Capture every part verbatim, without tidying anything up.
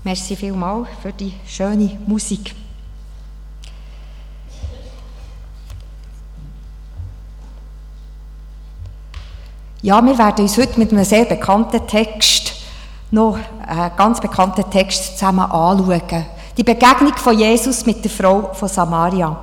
Merci vielmals für die schöne Musik. Ja, wir werden uns heute mit einem sehr bekannten Text, noch einen ganz bekannten Text zusammen anschauen. Die Begegnung von Jesus mit der Frau von Samaria.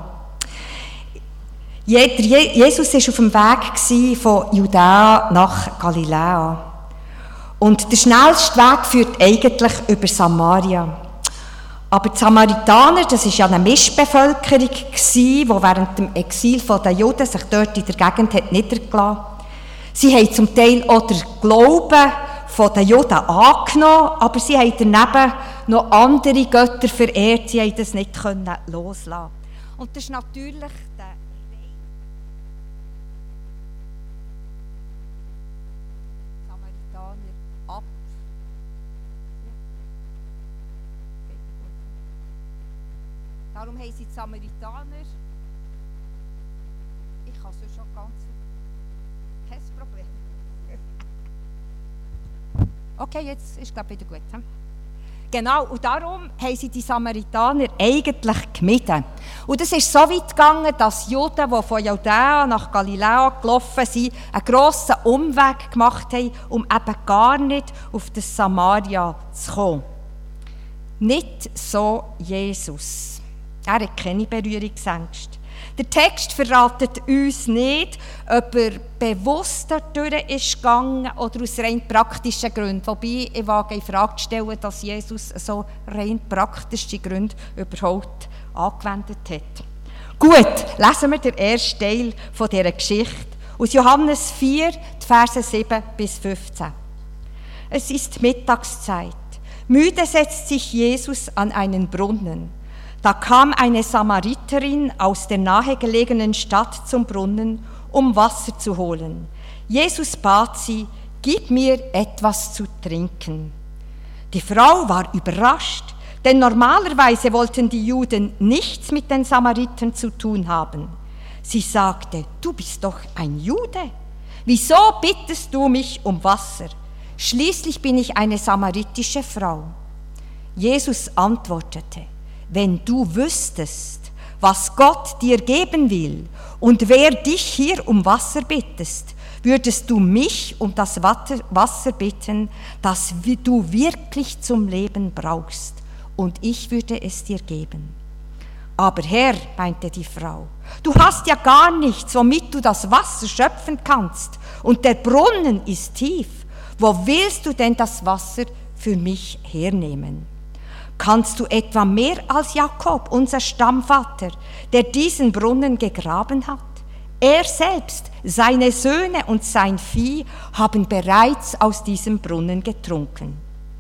Jesus war auf dem Weg von Judäa nach Galiläa. Und der schnellste Weg führt eigentlich über Samaria. Aber die Samaritaner, das war ja eine Mischbevölkerung, die während dem Exil der Juden sich dort in der Gegend hat niedergelassen hat. Sie haben zum Teil auch den Glauben der Juden angenommen, aber sie haben daneben noch andere Götter verehrt, sie haben das nicht loslassen. Und das ist natürlich der Samaritaner ab. Darum haben sie die Samaritaner, ich kann es schon ganz, kein Problem. Okay, jetzt ist es wieder gut. He? Genau, und darum haben sie die Samaritaner eigentlich gemieden. Und es ist so weit gegangen, dass Juden, die von Judäa nach Galiläa gelaufen sind, einen grossen Umweg gemacht haben, um eben gar nicht auf das Samaria zu kommen. Nicht so Jesus. Er hat keine Berührungsängste. Der Text verratet uns nicht, ob er bewusst dadurch ist gegangen oder aus rein praktischen Gründen. Wobei ich wage in Frage zu stellen, dass Jesus so rein praktische Gründe überhaupt angewendet hat. Gut, lesen wir den ersten Teil von dieser Geschichte aus Johannes vier, die Verse sieben bis fünfzehn. Es ist Mittagszeit. Müde setzt sich Jesus an einen Brunnen. Da kam eine Samariterin aus der nahegelegenen Stadt zum Brunnen, um Wasser zu holen. Jesus bat sie, gib mir etwas zu trinken. Die Frau war überrascht, denn normalerweise wollten die Juden nichts mit den Samaritern zu tun haben. Sie sagte, du bist doch ein Jude. Wieso bittest du mich um Wasser? Schließlich bin ich eine samaritische Frau. Jesus antwortete, wenn du wüsstest, was Gott dir geben will und wer dich hier um Wasser bittest, würdest du mich um das Wasser bitten, das du wirklich zum Leben brauchst, und ich würde es dir geben. Aber Herr, meinte die Frau, du hast ja gar nichts, womit du das Wasser schöpfen kannst, und der Brunnen ist tief. Wo willst du denn das Wasser für mich hernehmen? Kannst du etwa mehr als Jakob, unser Stammvater, der diesen Brunnen gegraben hat? Er selbst, seine Söhne und sein Vieh haben bereits aus diesem Brunnen getrunken.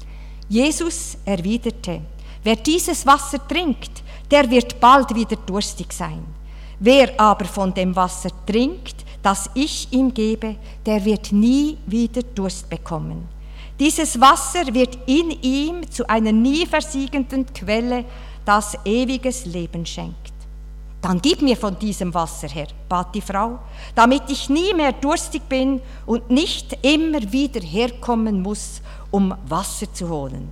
Jesus erwiderte, wer dieses Wasser trinkt, der wird bald wieder durstig sein. Wer aber von dem Wasser trinkt, das ich ihm gebe, der wird nie wieder Durst bekommen. Dieses Wasser wird in ihm zu einer nie versiegenden Quelle, das ewiges Leben schenkt. Dann gib mir von diesem Wasser, Herr, bat die Frau, damit ich nie mehr durstig bin und nicht immer wieder herkommen muss, um Wasser zu holen.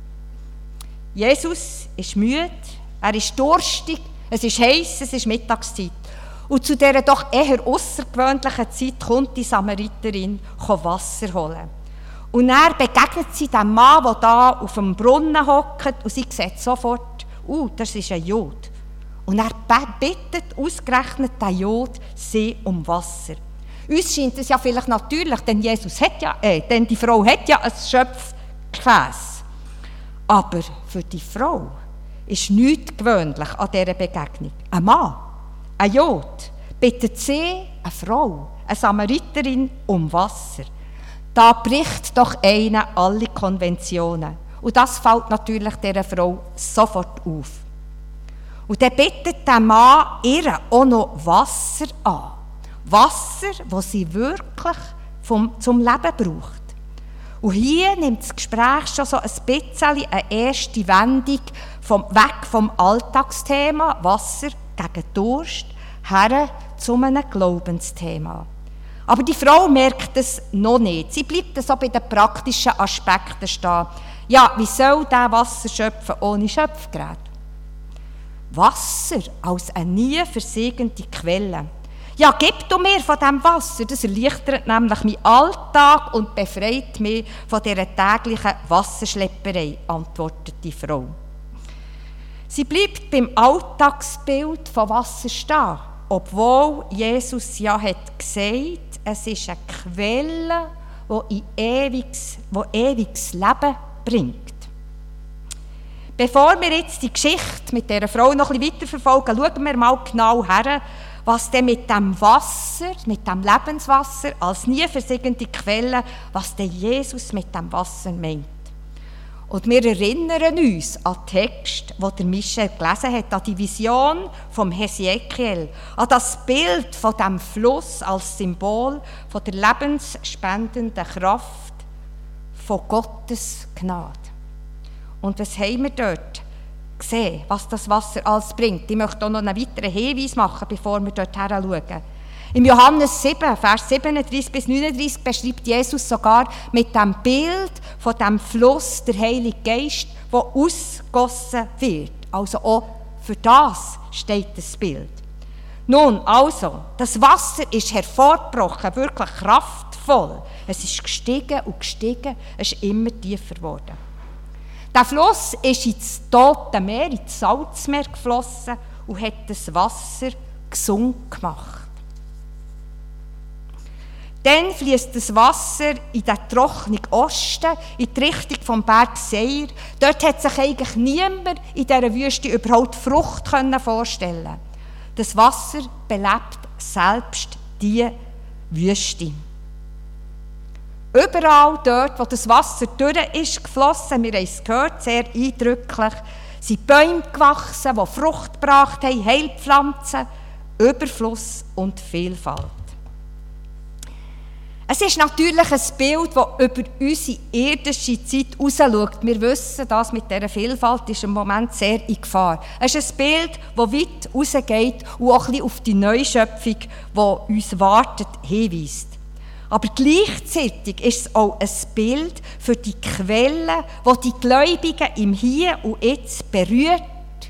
Jesus ist müde, er ist durstig, es ist heiß, es ist Mittagszeit. Und zu dieser doch eher außergewöhnlichen Zeit kommt die Samariterin Wasser holen. Und er begegnet sie dem Mann, der da auf dem Brunnen hockt, und sie sieht sofort, uh, das ist ein Jod. Und er bittet ausgerechnet den Jod sie um Wasser. Uns scheint es ja vielleicht natürlich, denn Jesus hat ja, äh, denn die Frau hat ja ein Schöpfgefäß. Aber für die Frau ist nichts gewöhnlich an dieser Begegnung. Ein Mann, ein Jod, bittet sie, eine Frau, eine Samariterin, um Wasser. Da bricht doch einer alle Konventionen. Und das fällt natürlich dieser Frau sofort auf. Und dann bittet der Mann ihr auch noch Wasser an. Wasser, das sie wirklich vom, zum Leben braucht. Und hier nimmt das Gespräch schon so ein bisschen eine erste Wendung vom, weg vom Alltagsthema Wasser gegen Durst her zu einem Glaubensthema. Aber die Frau merkt es noch nicht. Sie bleibt so bei den praktischen Aspekten stehen. Ja, wie soll der Wasser schöpfen ohne Schöpfgerät? Wasser als eine nie versiegende Quelle. Ja, gib du mir von diesem Wasser, das erleichtert nämlich meinen Alltag und befreit mich von dieser täglichen Wasserschlepperei, antwortet die Frau. Sie bleibt beim Alltagsbild von Wasser stehen, obwohl Jesus ja hat gesagt, es ist eine Quelle, die in ewiges, die ewiges Leben bringt. Bevor wir jetzt die Geschichte mit dieser Frau noch ein bisschen weiterverfolgen, schauen wir mal genau her, was denn mit dem Wasser, mit dem Lebenswasser als nie versiegende Quelle, was denn Jesus mit dem Wasser meint. Und wir erinnern uns an den Text, den der Michel gelesen hat, an die Vision vom Hesekiel, an das Bild von dem Fluss als Symbol von der lebensspendenden Kraft von Gottes Gnade. Und was haben wir dort gesehen, was das Wasser alles bringt? Ich möchte auch noch einen weiteren Hinweis machen, bevor wir dort hinschauen. Im Johannes sieben, Vers siebenunddreißig bis neununddreißig beschreibt Jesus sogar mit dem Bild von dem Fluss der Heilige Geist, der ausgegossen wird. Also auch für das steht das Bild. Nun, also, das Wasser ist hervorgebrochen, wirklich kraftvoll. Es ist gestiegen und gestiegen, es ist immer tiefer geworden. Der Fluss ist ins Tote Meer, ins Salzmeer geflossen und hat das Wasser gesund gemacht. Dann fließt das Wasser in den trockenen Osten, in die Richtung vom Berg Seir. Dort hat sich eigentlich niemand in dieser Wüste überhaupt Frucht vorstellen können. Das Wasser belebt selbst diese Wüste. Überall dort, wo das Wasser durch ist geflossen, wir haben es gehört, sehr eindrücklich, sind Bäume gewachsen, die Frucht gebracht haben, Heilpflanzen, Überfluss und Vielfalt. Es ist natürlich ein Bild, das über unsere irdische Zeit rausschaut. Wir wissen, dass mit dieser Vielfalt ist im Moment sehr in Gefahr. Es ist ein Bild, das weit rausgeht und auch ein bisschen auf die Neuschöpfung, die uns wartet, hinweist. Aber gleichzeitig ist es auch ein Bild für die Quelle, die die Gläubigen im Hier und Jetzt berührt,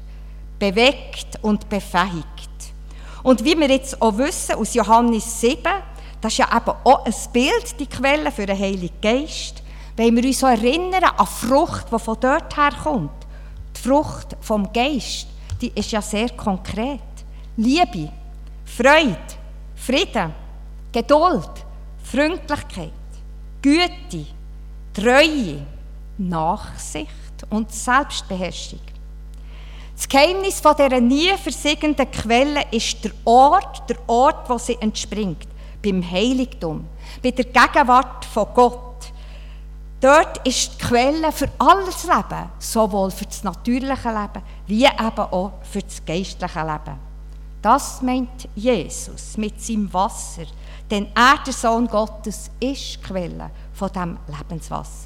bewegt und befähigt. Und wie wir jetzt auch wissen aus Johannes sieben, das ist ja eben auch ein Bild, die Quelle für den Heiligen Geist, wenn wir uns so erinnern an die Frucht, die von dort herkommt. Die Frucht vom Geist, die ist ja sehr konkret. Liebe, Freude, Frieden, Geduld, Freundlichkeit, Güte, Treue, Nachsicht und Selbstbeherrschung. Das Geheimnis von dieser nie versiegenden Quelle ist der Ort, der Ort, wo sie entspringt. Beim Heiligtum, bei der Gegenwart von Gott. Dort ist die Quelle für alles Leben, sowohl für das natürliche Leben, wie eben auch für das geistliche Leben. Das meint Jesus mit seinem Wasser, denn er, der Sohn Gottes, ist die Quelle von diesem Lebenswasser.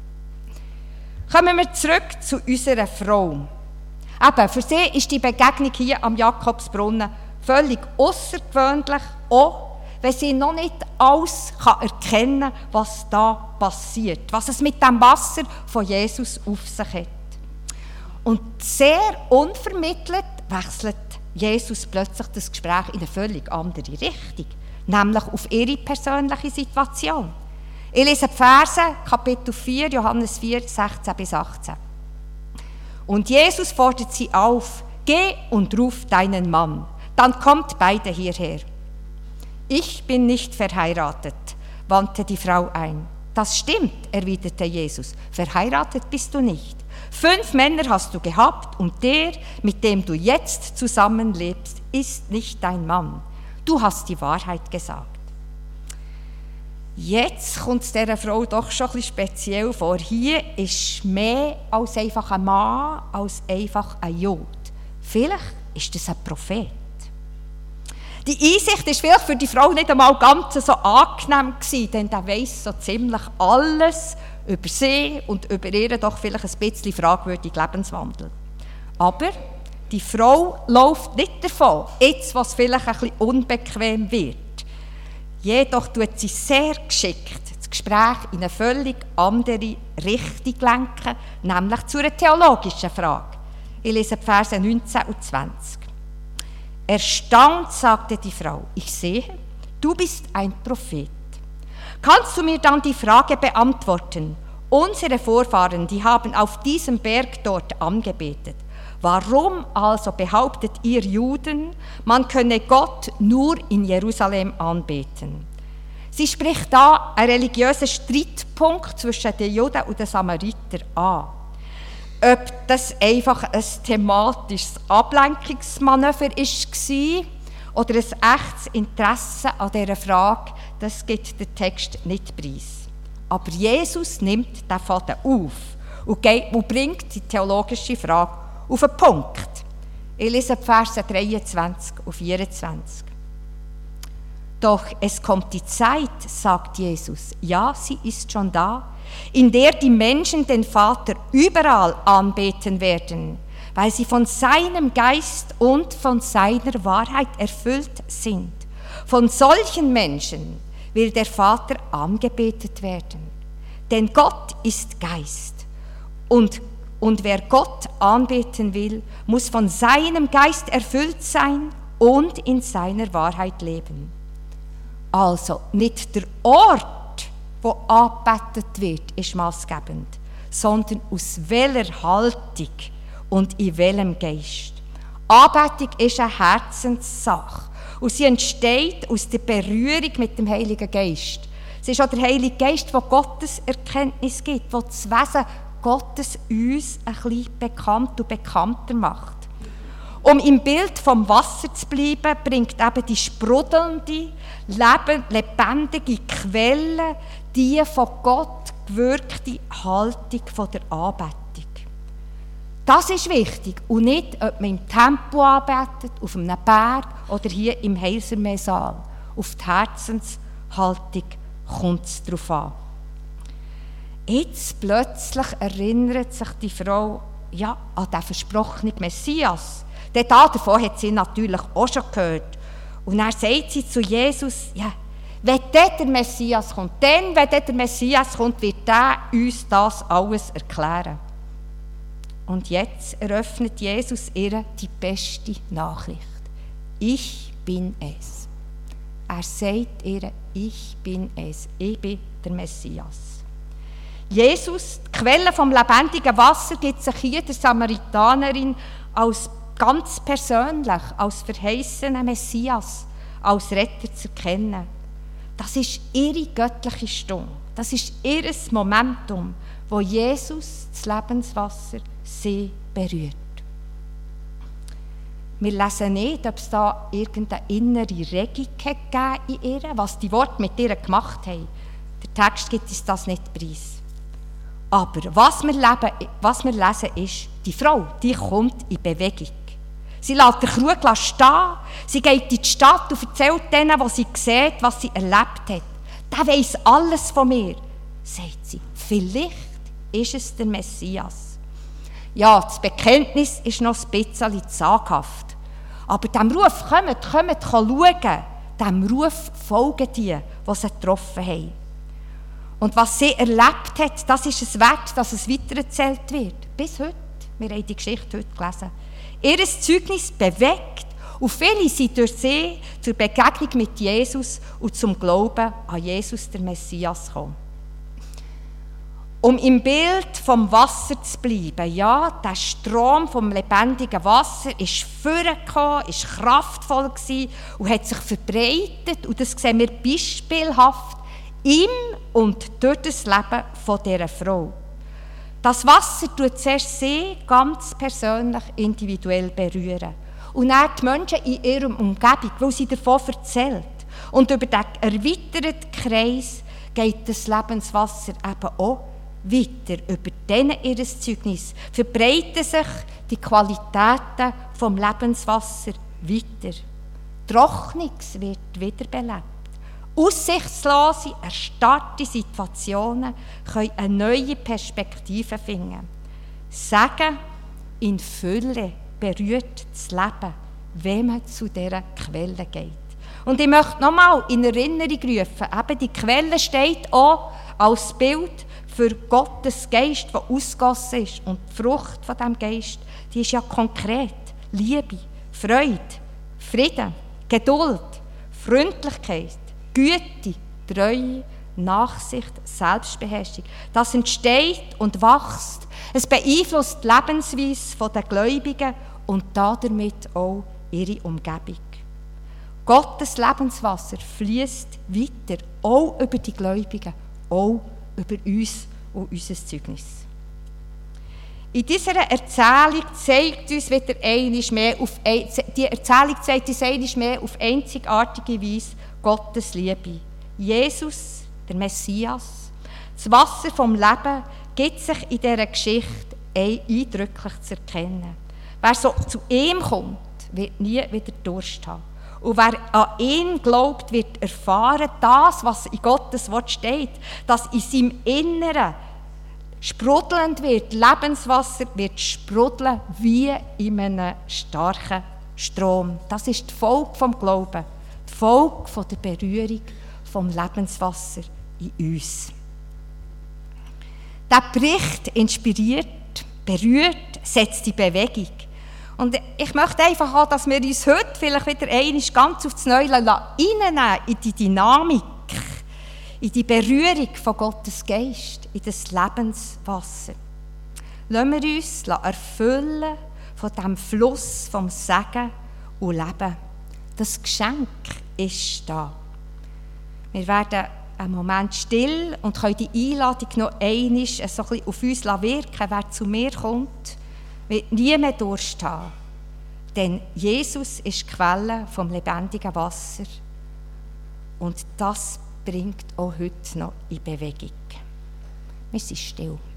Kommen wir zurück zu unserer Frau. Eben, für sie ist die Begegnung hier am Jakobsbrunnen völlig außergewöhnlich, auch wenn sie noch nicht alles erkennen kann, was da passiert, was es mit dem Wasser von Jesus auf sich hat. Und sehr unvermittelt wechselt Jesus plötzlich das Gespräch in eine völlig andere Richtung, nämlich auf ihre persönliche Situation. Ich lese die Verse, Kapitel vier, Johannes vier, sechzehn bis achtzehn. Und Jesus fordert sie auf, geh und ruf deinen Mann, dann kommt beide hierher. Ich bin nicht verheiratet, wandte die Frau ein. Das stimmt, erwiderte Jesus, verheiratet bist du nicht. Fünf Männer hast du gehabt und der, mit dem du jetzt zusammenlebst, ist nicht dein Mann. Du hast die Wahrheit gesagt. Jetzt kommt es dieser Frau doch schon ein bisschen speziell vor. Hier ist mehr als einfach ein Mann, als einfach ein Jod. Vielleicht ist das ein Prophet. Die Einsicht war vielleicht für die Frau nicht einmal ganz so angenehm gewesen, denn der weiss so ziemlich alles über sie und über ihren doch vielleicht ein bisschen fragwürdigen Lebenswandel. Aber die Frau läuft nicht davon, jetzt, was vielleicht ein bisschen unbequem wird. Jedoch tut sie sehr geschickt das Gespräch in eine völlig andere Richtung lenken, nämlich zu einer theologischen Frage. Ich lese die Verse neunzehn und zwanzig. Erstaunt sagte die Frau, ich sehe, du bist ein Prophet. Kannst du mir dann die Frage beantworten? Unsere Vorfahren, die haben auf diesem Berg dort angebetet. Warum also behauptet ihr Juden, man könne Gott nur in Jerusalem anbeten? Sie spricht da einen religiösen Streitpunkt zwischen den Juden und den Samaritern an. Ob das einfach ein thematisches Ablenkungsmanöver war oder ein echtes Interesse an dieser Frage, das gibt der Text nicht preis. Aber Jesus nimmt den Faden auf und, geht, und bringt die theologische Frage auf den Punkt. Ich lese die Verse dreiundzwanzig und vierundzwanzig. Doch es kommt die Zeit, sagt Jesus, ja, sie ist schon da, in der die Menschen den Vater überall anbeten werden, weil sie von seinem Geist und von seiner Wahrheit erfüllt sind. Von solchen Menschen will der Vater angebetet werden. Denn Gott ist Geist. Und, und wer Gott anbeten will, muss von seinem Geist erfüllt sein und in seiner Wahrheit leben. Also nicht der Ort, wo angebetet wird, ist maßgebend, sondern aus welcher Haltung und in welchem Geist. Anbetung ist eine Herzenssache und sie entsteht aus der Berührung mit dem Heiligen Geist. Es ist auch der Heilige Geist, der Gottes Erkenntnis gibt, der das Wesen Gottes uns ein bisschen bekannt und bekannter macht. Um im Bild vom Wasser zu bleiben, bringt eben die sprudelnde, lebendige Quelle die von Gott gewirkte Haltung von der Anbetung. Das ist wichtig und nicht, ob man im Tempel anbetet, auf einem Berg oder hier im Heilsermeesaal. Auf die Herzenshaltung kommt es darauf an. Jetzt plötzlich erinnert sich die Frau ja, an den versprochenen Messias. Denn davon hat sie natürlich auch schon gehört. Und dann sagt sie zu Jesus, ja, wenn dort der Messias kommt, dann, wenn dort der Messias kommt, wird er uns das alles erklären. Und jetzt eröffnet Jesus ihr die beste Nachricht. Ich bin es. Er sagt ihr, ich bin es. Ich bin der Messias. Jesus, die Quelle vom lebendigen Wasser, gibt sich hier der Samaritanerin als ganz persönlich, als verheißener Messias, als Retter zu erkennen. Das ist ihre göttliche Stunde. Das ist ihr Momentum, wo Jesus, das Lebenswasser, sie berührt. Wir lesen nicht, ob es da irgendeine innere Regung gegeben in ihr, was die Worte mit ihr gemacht haben. Der Text gibt uns das nicht preis. Aber was wir, leben, was wir lesen ist, die Frau, die kommt in Bewegung. Sie lässt den Krug stehen, sie geht in die Stadt und erzählt denen, was sie sieht, was sie erlebt hat. Der weiss alles von mir, sagt sie. Vielleicht ist es der Messias. Ja, das Bekenntnis ist noch ein bisschen zaghaft. Aber dem Ruf, kommt, kommt, schauen, dem Ruf folgen die, die sie getroffen haben. Und was sie erlebt hat, das ist es wert, dass es weitererzählt wird. Bis heute. Wir haben die Geschichte heute gelesen. Ihr Zeugnis bewegt und viele sind durch sie zur Begegnung mit Jesus und zum Glauben an Jesus, der Messias, gekommen. Um im Bild vom Wasser zu bleiben, ja, der Strom vom lebendigen Wasser ist vorgekommen, ist kraftvoll gewesen und hat sich verbreitet. Und das sehen wir beispielhaft im und durch das Leben von dieser Frau. Das Wasser tut zuerst sie ganz persönlich, individuell berühren. Und dann die Menschen in ihrer Umgebung, weil sie davon erzählt. Und über den erweiterten Kreis geht das Lebenswasser eben auch weiter. Über denen ihr Zeugnis verbreiten sich die Qualitäten vom Lebenswasser weiter. Trockenix wird wiederbelebt. Aussichtslose, erstarrte Situationen können eine neue Perspektive finden. Sagen in Fülle berührt das Leben, wenn man zu dieser Quelle geht. Und ich möchte nochmal in Erinnerung rufen, eben die Quelle steht auch als Bild für Gottes Geist, der ausgegossen ist. Und die Frucht von diesem Geist, die ist ja konkret. Liebe, Freude, Frieden, Geduld, Freundlichkeit, Güte, Treue, Nachsicht, Selbstbeherrschung. Das entsteht und wächst. Es beeinflusst die Lebensweise der Gläubigen und damit auch ihre Umgebung. Gottes Lebenswasser fließt weiter, auch über die Gläubigen, auch über uns und unser Zeugnis. In dieser Erzählung zeigt uns wieder einmal mehr auf, die Erzählung zeigt uns einmal mehr auf einzigartige Weise Gottes Liebe. Jesus, der Messias, das Wasser vom Leben, gibt sich in dieser Geschichte eindrücklich zu erkennen. Wer so zu ihm kommt, wird nie wieder Durst haben. Und wer an ihn glaubt, wird erfahren, das, was in Gottes Wort steht, dass in seinem Inneren sprudelnd wird, Lebenswasser wird sprudeln wie in einem starken Strom. Das ist die Folge vom Glauben, die Folge von der Berührung vom Lebenswasser in uns. Der Bericht inspiriert, berührt, setzt die Bewegung. Und ich möchte einfach auch, dass wir uns heute vielleicht wieder einmal ganz aufs Neue reinnehmen in die Dynamik, in die Berührung von Gottes Geist, in das Lebenswasser. Lassen wir uns erfüllen von diesem Fluss vom Segen und Leben. Das Geschenk ist da. Wir werden einen Moment still und können die Einladung noch einmal so ein bisschen auf uns wirken. Wer zu mir kommt, wird nie mehr Durst haben. Denn Jesus ist die Quelle vom lebendigen Wasser. Und das bringt auch heute noch in Bewegung. Wir sind still.